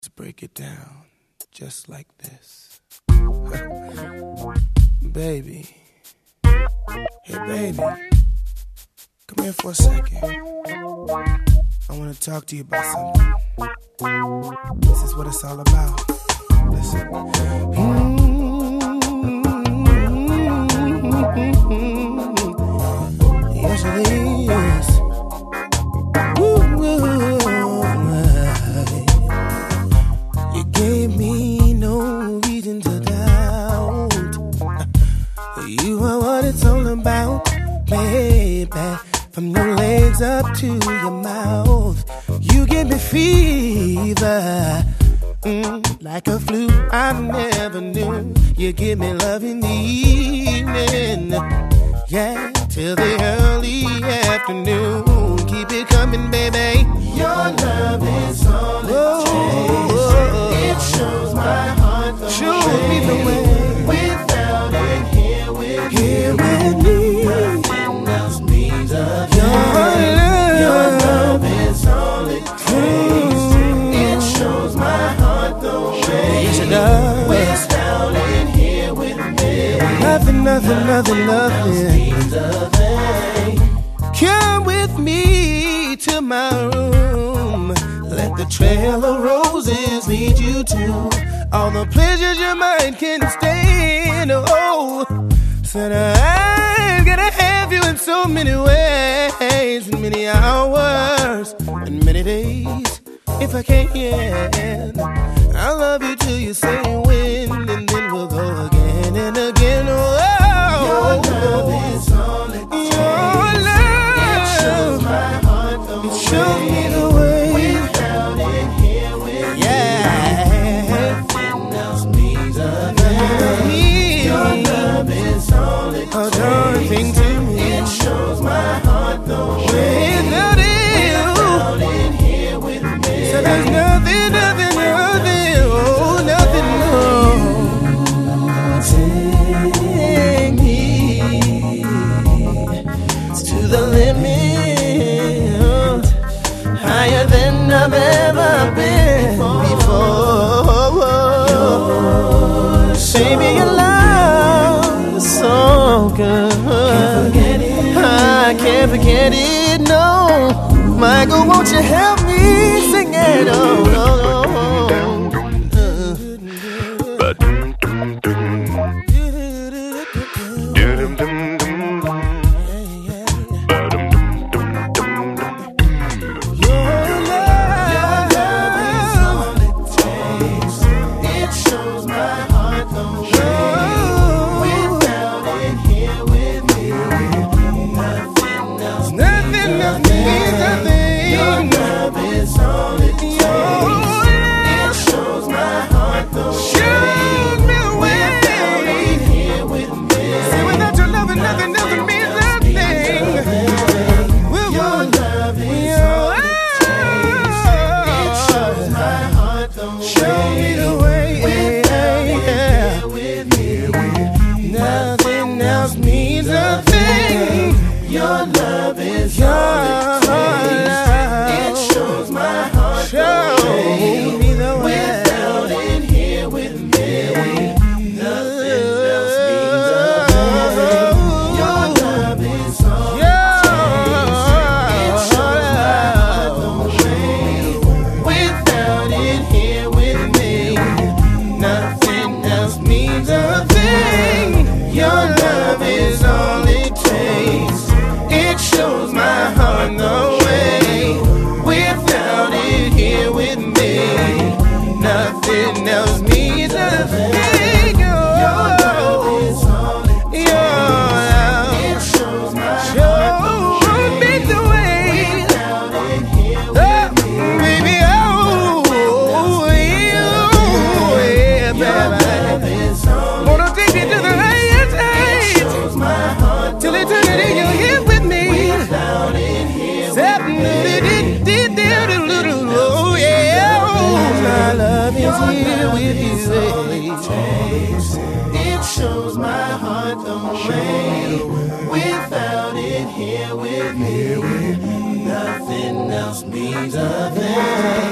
Let's break it down just like this. Baby. Hey, baby. Come here for a second. I want to talk to you about something. This is what it's all about. Listen. Yes, it is. You gave me no reason to doubt. You are what it's all about, baby. From your legs up to your mouth, you give me fever, like a flu I never knew. You give me love in the evening, yeah, till the early afternoon. Keep it coming, baby. Your love is all it takes. It shows my heart the Show me the way. Without it, here with me. Nothing else means a thing. Your love is all it takes. It shows my heart the way. Yes, it does. Without it, here with me. Nothing means a thing. Come with me to my room. Let the trail of roses lead you to all the pleasures your mind can stand. Oh, said I'm gonna have you in so many ways, in many hours, and many days. If I can, I'll love you till you say when, and then we'll go again and again. Oh, your love is all it takes. Your love, it shows my heart the way. Show me the way. Without it, here with Yeah. nothing else means a thing. Your love is all it A darn thing takes. to me. It shows my heart the way. Without you, Without it, here with me. so there's nothing, oh, nothing, no. Take me to the limit, higher than I've ever been before. Baby, your love is so good. I can't forget it, no. Michael, won't you help me sing it? Oh, no, no. Your love is all it takes. It shows my heart the way. Without it, here with me, nothing else means a thing. Your love is all it takes. It shows my heart the way. Without it, here with me, nothing else means a thing. Your love is all it takes. It shows my heart the way. Without it, here with me, nothing else means a thing. Your love is all it takes. It shows my heart the way. Without it, here with me, Baby, oh, yeah, baby. Wanna take you to the highest heights, till eternity you're here with me. without it, here Oh, yeah, oh, my love is here with you. it shows my heart the way. Without it, here with me, nothing else means a thing.